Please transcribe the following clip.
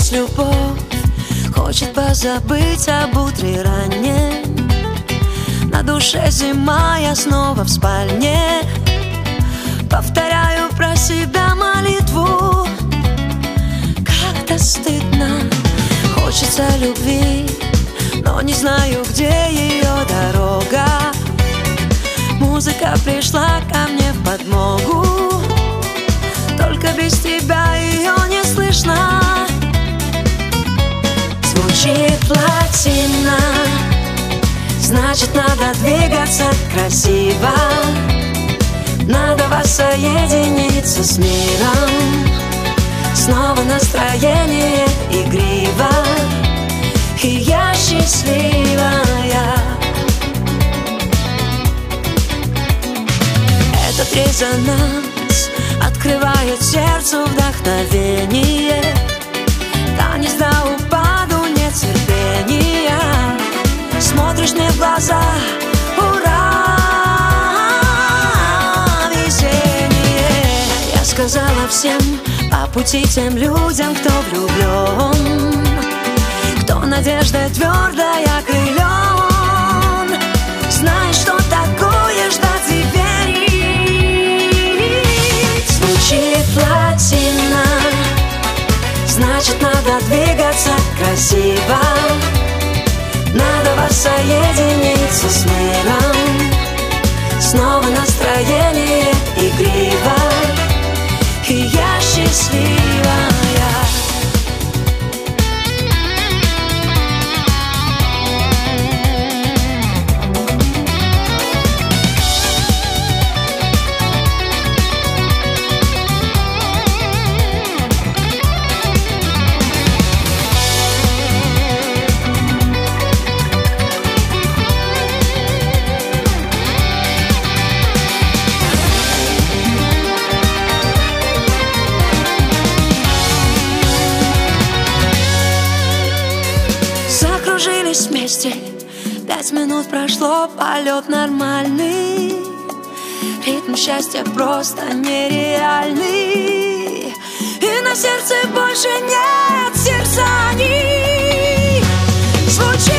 есть любовь, хочет позабыть об утре раннем. На душе зима, я снова в спальне. Повторяю про себя молитву. Как-то стыдно, хочется любви, но не знаю, где ее дорога. Музыка пришла ко мне в подмогу, только без тебя ее не слышно. Звучит плотина, значит, надо двигаться красиво. Надо воссоединиться с миром. Снова настроение игриво, и я счастливая. Этот резонанс открывает сердцу вдохновение. Танец до упаду, нет терпения. Смотришь мне в глаза, ура, весеннее. Я сказала всем по пути тем людям, кто влюблен, кто надеждой твердо окрылен. Знаешь, что такое ждать и верить. Звучит плотина, значит, надо двигаться красиво. Надо воссоединиться с миром. Снова настроение игриво, и я счастливая. Закружились вместе, 5 минут прошло, полет нормальный. Ритм счастья просто нереальный, и на сердце больше нет терзаний. Звучит